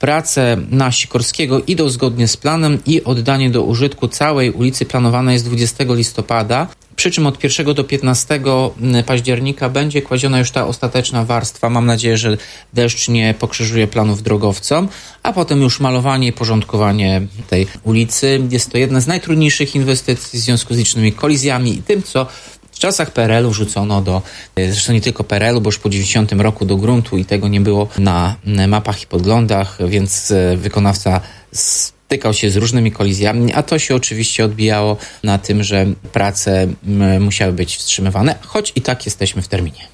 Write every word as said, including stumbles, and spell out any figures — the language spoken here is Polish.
Prace na Sikorskiego idą zgodnie z planem i oddanie do użytku całej ulicy planowane jest dwudziestego listopada. Przy czym od pierwszego do piętnastego października będzie kładziona już ta ostateczna warstwa. Mam nadzieję, że deszcz nie pokrzyżuje planów drogowcom, a potem już malowanie i porządkowanie tej ulicy. Jest to jedna z najtrudniejszych inwestycji w związku z licznymi kolizjami i tym, co w czasach P R L u wrzucono do, zresztą nie tylko P R L u, bo już po dziewięćdziesiątym roku do gruntu i tego nie było na mapach i podglądach, więc wykonawca stykał się z różnymi kolizjami, a to się oczywiście odbijało na tym, że prace musiały być wstrzymywane, choć i tak jesteśmy w terminie.